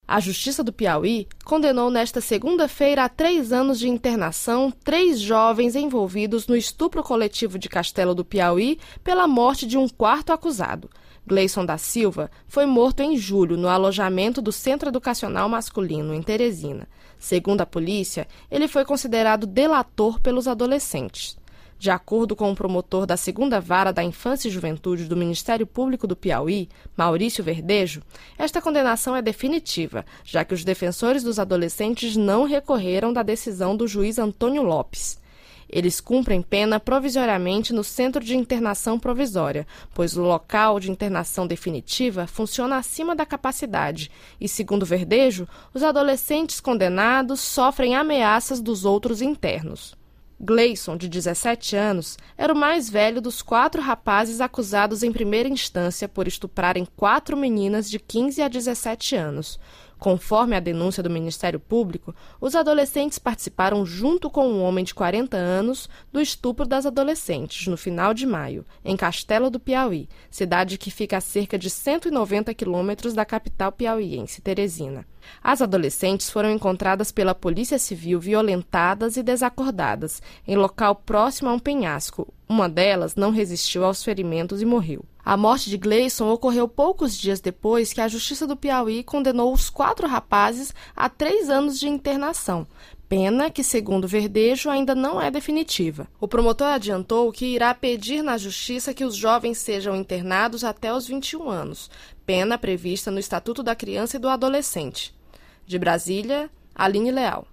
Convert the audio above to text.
A Justiça do Piauí condenou nesta segunda-feira a 3 anos de internação 3 jovens envolvidos no estupro coletivo de Castelo do Piauí pela morte de um quarto acusado. Gleison da Silva foi morto em julho no alojamento do Centro Educacional Masculino, em Teresina. Segundo a polícia, ele foi considerado delator pelos adolescentes. De acordo com o promotor da 2ª Vara da Infância e Juventude do Ministério Público do Piauí, Maurício Verdejo, esta condenação é definitiva, já que os defensores dos adolescentes não recorreram da decisão do juiz Antônio Lopes. Eles cumprem pena provisoriamente no Centro de Internação Provisória, pois o local de internação definitiva funciona acima da capacidade e, segundo Verdejo, os adolescentes condenados sofrem ameaças dos outros internos. Gleison, de 17 anos, era o mais velho dos 4 rapazes acusados em primeira instância por estuprarem 4 meninas de 15 a 17 anos. Conforme a denúncia do Ministério Público, os adolescentes participaram junto com um homem de 40 anos do estupro das adolescentes no final de maio, em Castelo do Piauí, cidade que fica a cerca de 190 quilômetros da capital piauiense, Teresina. As adolescentes foram encontradas pela Polícia Civil violentadas e desacordadas, em local próximo a um penhasco. Uma delas não resistiu aos ferimentos e morreu. A morte de Gleison ocorreu poucos dias depois que a Justiça do Piauí condenou os 4 rapazes a 3 anos de internação, pena que, segundo Verdejo, ainda não é definitiva. O promotor adiantou que irá pedir na Justiça que os jovens sejam internados até os 21 anos, pena prevista no Estatuto da Criança e do Adolescente. De Brasília, Aline Leal.